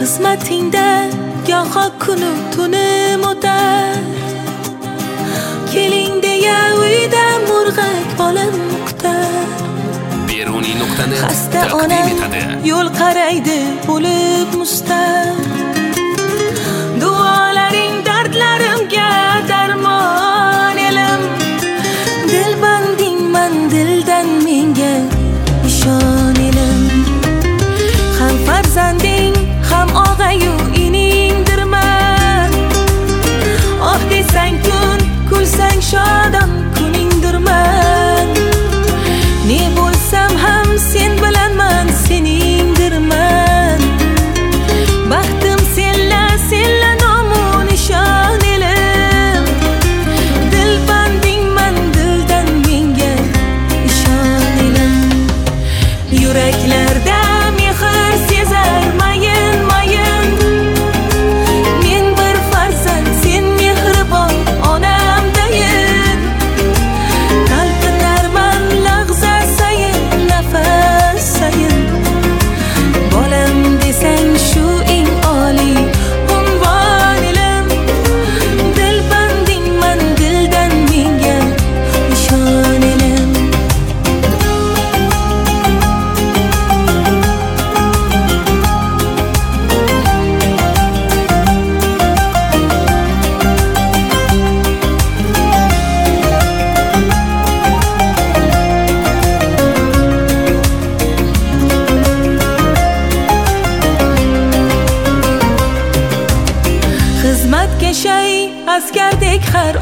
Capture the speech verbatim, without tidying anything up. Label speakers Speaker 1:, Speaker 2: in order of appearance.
Speaker 1: xizmatingda goho kunu tunim o'tar. Keling deya uyda murg'ak bolam kutar.
Speaker 2: Beruniy nuqtani
Speaker 1: xasta
Speaker 2: taqdim
Speaker 1: onam
Speaker 2: etadi.
Speaker 1: yo'l qaraydi bo'lib mustar. Duolaring dardlarimga darmon elim. Dilbandingman dildan menga ishon elim. Ham farzanding ham og'ayu iningdirman. Oh desang kun, kulsang shodon kuningdirman. Ne bo'lsam ham sen bilanman, seningdirman. Baxtim senla, senla nomun ishon elim. Dilbandingman dildan menga ishon elim. Yuraklarda mehr sezar mayin mayin. Men bir farzand, sen mehribon onamdayin. Talpinarman lahza sayin, nafas sayin. Bolam desang shu eng oliy unvon elim. Dilbandingman dildan menga ishon elim. Xizmatga shay askardek har